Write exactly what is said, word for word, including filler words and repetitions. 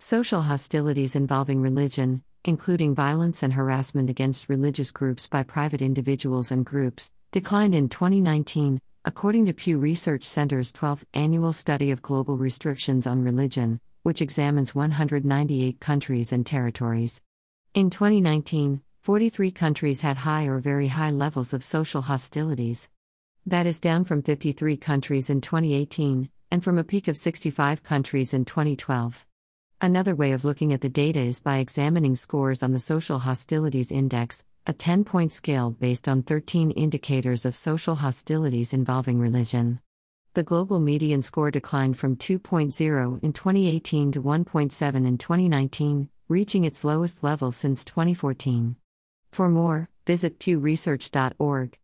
Social hostilities involving religion, including violence and harassment against religious groups by private individuals and groups, declined in twenty nineteen, according to Pew Research Center's twelfth Annual Study of Global Restrictions on Religion, which examines one hundred ninety-eight countries and territories. In twenty nineteen, forty-three countries had high or very high levels of social hostilities. That is down from fifty-three countries in twenty eighteen, and from a peak of sixty-five countries in twenty twelve. Another way of looking at the data is by examining scores on the Social Hostilities Index, a ten-point scale based on thirteen indicators of social hostilities involving religion. The global median score declined from two point zero in twenty eighteen to one point seven in twenty nineteen, reaching its lowest level since twenty fourteen. For more, visit pew research dot org.